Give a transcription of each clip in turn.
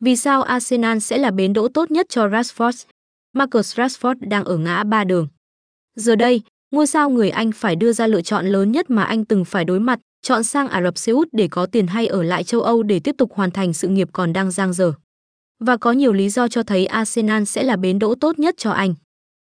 Vì sao Arsenal sẽ là bến đỗ tốt nhất cho Rashford? Marcus Rashford đang ở ngã ba đường. Giờ đây, ngôi sao người Anh phải đưa ra lựa chọn lớn nhất mà anh từng phải đối mặt, chọn sang Ả Rập Xê Út để có tiền hay ở lại châu Âu để tiếp tục hoàn thành sự nghiệp còn đang dang dở. Và có nhiều lý do cho thấy Arsenal sẽ là bến đỗ tốt nhất cho anh.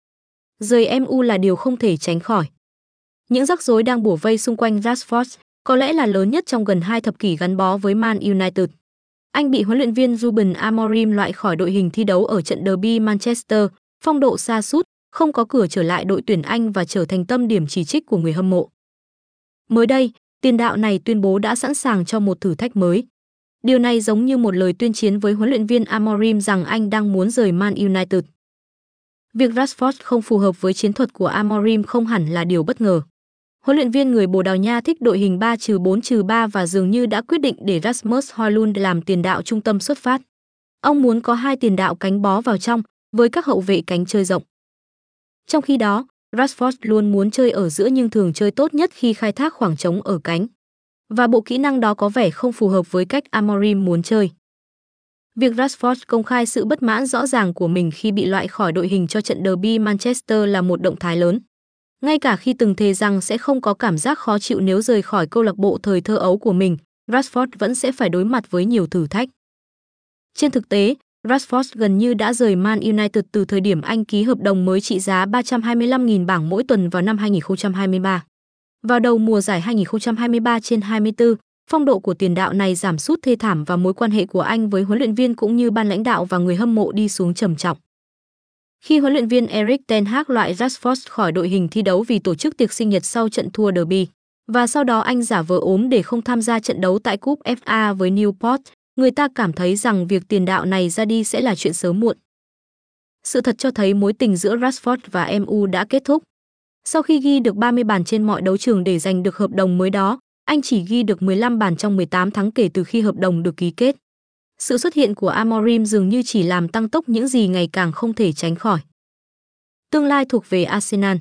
Rời MU là điều không thể tránh khỏi. Những rắc rối đang bủa vây xung quanh Rashford có lẽ là lớn nhất trong gần 2 thập kỷ gắn bó với Man United. Anh bị huấn luyện viên Ruben Amorim loại khỏi đội hình thi đấu ở trận derby Manchester, phong độ sa sút, không có cửa trở lại đội tuyển Anh và trở thành tâm điểm chỉ trích của người hâm mộ. Mới đây, tiền đạo này tuyên bố đã sẵn sàng cho một thử thách mới. Điều này giống như một lời tuyên chiến với huấn luyện viên Amorim rằng anh đang muốn rời Man United. Việc Rashford không phù hợp với chiến thuật của Amorim không hẳn là điều bất ngờ. Huấn luyện viên người Bồ Đào Nha thích đội hình 3-4-3 và dường như đã quyết định để Rasmus Højlund làm tiền đạo trung tâm xuất phát. Ông muốn có 2 tiền đạo cánh bó vào trong, với các hậu vệ cánh chơi rộng. Trong khi đó, Rashford luôn muốn chơi ở giữa nhưng thường chơi tốt nhất khi khai thác khoảng trống ở cánh. Và bộ kỹ năng đó có vẻ không phù hợp với cách Amorim muốn chơi. Việc Rashford công khai sự bất mãn rõ ràng của mình khi bị loại khỏi đội hình cho trận derby Manchester là một động thái lớn. Ngay cả khi từng thề rằng sẽ không có cảm giác khó chịu nếu rời khỏi câu lạc bộ thời thơ ấu của mình, Rashford vẫn sẽ phải đối mặt với nhiều thử thách. Trên thực tế, Rashford gần như đã rời Man United từ thời điểm anh ký hợp đồng mới trị giá 325.000 bảng mỗi tuần vào năm 2023. Vào đầu mùa giải 2023/24, phong độ của tiền đạo này giảm sút thê thảm và mối quan hệ của anh với huấn luyện viên cũng như ban lãnh đạo và người hâm mộ đi xuống trầm trọng. Khi huấn luyện viên Erik ten Hag loại Rashford khỏi đội hình thi đấu vì tổ chức tiệc sinh nhật sau trận thua derby, và sau đó anh giả vờ ốm để không tham gia trận đấu tại Cúp FA với Newport, người ta cảm thấy rằng việc tiền đạo này ra đi sẽ là chuyện sớm muộn. Sự thật cho thấy mối tình giữa Rashford và MU đã kết thúc. Sau khi ghi được 30 bàn trên mọi đấu trường để giành được hợp đồng mới đó, anh chỉ ghi được 15 bàn trong 18 tháng kể từ khi hợp đồng được ký kết. Sự xuất hiện của Amorim dường như chỉ làm tăng tốc những gì ngày càng không thể tránh khỏi. Tương lai thuộc về Arsenal.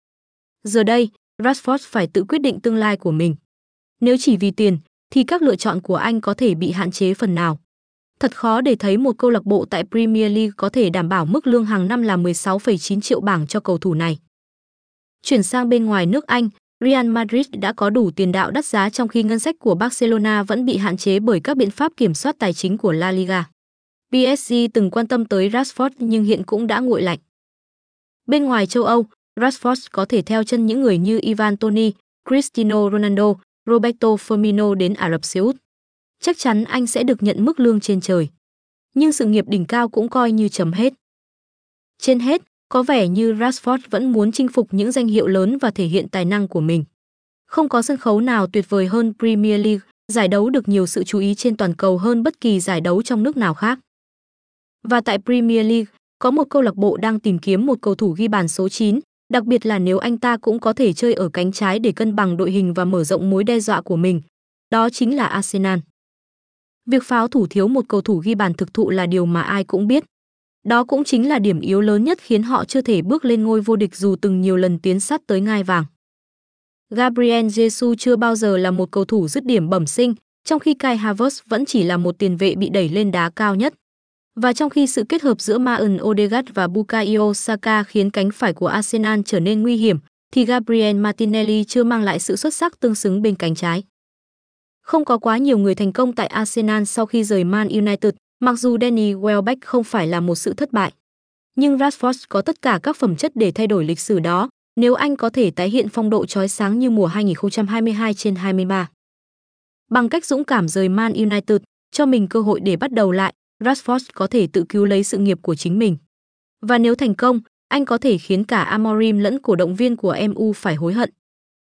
Giờ đây, Rashford phải tự quyết định tương lai của mình. Nếu chỉ vì tiền, thì các lựa chọn của anh có thể bị hạn chế phần nào. Thật khó để thấy một câu lạc bộ tại Premier League có thể đảm bảo mức lương hàng năm là 16,9 triệu bảng cho cầu thủ này. Chuyển sang bên ngoài nước Anh, Real Madrid đã có đủ tiền đạo đắt giá trong khi ngân sách của Barcelona vẫn bị hạn chế bởi các biện pháp kiểm soát tài chính của La Liga. PSG từng quan tâm tới Rashford nhưng hiện cũng đã nguội lạnh. Bên ngoài châu Âu, Rashford có thể theo chân những người như Ivan Toney, Cristiano Ronaldo, Roberto Firmino đến Ả Rập Xê Út. Chắc chắn anh sẽ được nhận mức lương trên trời. Nhưng sự nghiệp đỉnh cao cũng coi như chấm hết. Trên hết, có vẻ như Rashford vẫn muốn chinh phục những danh hiệu lớn và thể hiện tài năng của mình. Không có sân khấu nào tuyệt vời hơn Premier League, giải đấu được nhiều sự chú ý trên toàn cầu hơn bất kỳ giải đấu trong nước nào khác. Và tại Premier League, có một câu lạc bộ đang tìm kiếm một cầu thủ ghi bàn số 9, đặc biệt là nếu anh ta cũng có thể chơi ở cánh trái để cân bằng đội hình và mở rộng mối đe dọa của mình. Đó chính là Arsenal. Việc pháo thủ thiếu một cầu thủ ghi bàn thực thụ là điều mà ai cũng biết. Đó cũng chính là điểm yếu lớn nhất khiến họ chưa thể bước lên ngôi vô địch dù từng nhiều lần tiến sát tới ngai vàng. Gabriel Jesus chưa bao giờ là một cầu thủ dứt điểm bẩm sinh, trong khi Kai Havertz vẫn chỉ là một tiền vệ bị đẩy lên đá cao nhất. Và trong khi sự kết hợp giữa Martin Odegaard và Bukayo Saka khiến cánh phải của Arsenal trở nên nguy hiểm, thì Gabriel Martinelli chưa mang lại sự xuất sắc tương xứng bên cánh trái. Không có quá nhiều người thành công tại Arsenal sau khi rời Man United, mặc dù Danny Welbeck không phải là một sự thất bại. Nhưng Rashford có tất cả các phẩm chất để thay đổi lịch sử đó, nếu anh có thể tái hiện phong độ chói sáng như mùa 2022/23. Bằng cách dũng cảm rời Man United, cho mình cơ hội để bắt đầu lại, Rashford có thể tự cứu lấy sự nghiệp của chính mình. Và nếu thành công, anh có thể khiến cả Amorim lẫn cổ động viên của MU phải hối hận.